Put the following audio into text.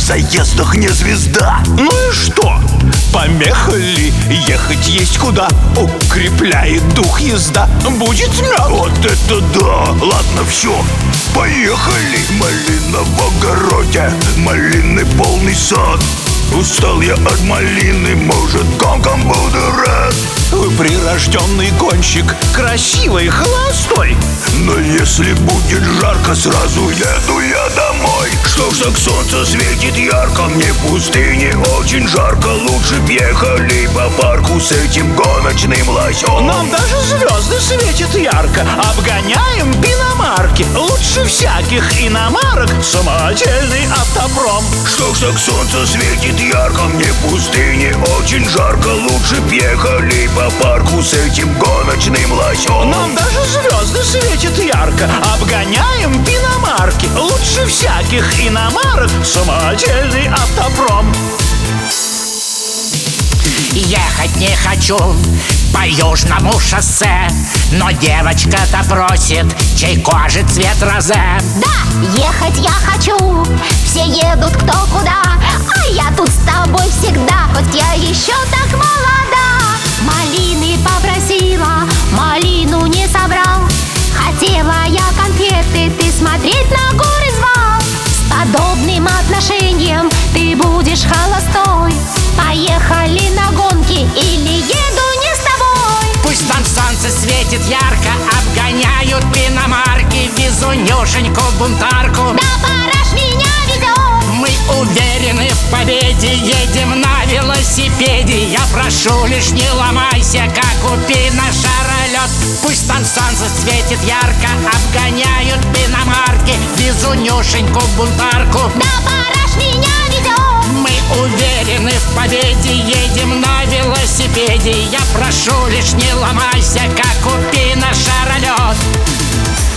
заездах не звезда. Ну и что? Помехали, ехать есть куда. Укрепляет дух езда, будет мед. Вот это да! Ладно, все, поехали. Малина в огороде, малины полный сад. Устал я от малины, может, гонком буду рад. Вы прирожденный гонщик, красивый, холостой. Но если будет жарко, сразу еду я домой. Что ж так солнце светит ярко, мне в пустыне очень жарко. Лучше б ехали по парку с этим гоночным лосем. Нам даже звезды светят ярко, обгоняем иномарки. Лучше всяких иномарок самодельный автопром. Что ж так солнце светит ярко, мне в пустыне очень жарко. Лучше б ехали по парку с этим гоночным лосем. Нам даже звезды светят ярко, обгоняем иномарки. Лучше всяких иномарок самодельный автопром. Ехать не хочу по южному шоссе, но девочка-то просит, чей кожи цвет розе. Да, ехать я хочу, все едут кто куда, а я тут с тобой всегда, хоть я еще так молода. Малины попросила, малину не собрал. Хотела я конфеты, ты смотреть на горы звал. С подобным отношением ты будешь холостой. Поехали на гонки или еду не с тобой. Пусть там солнце светит ярко, обгоняют иномарки. Везу Нюшеньку бунтарку, Да пора ж меня везет. мы уверены в победе, едем на велосипеде. Я прошу, лишь не ломайся, как купи на шаролет. Пусть там солнце светит ярко, обгоняют иномарки. Везу Нюшеньку бунтарку, Да пора ж меня везет. мы уверены в победе, едем на велосипеде. Я прошу, лишь не ломайся, как купи на шаролет.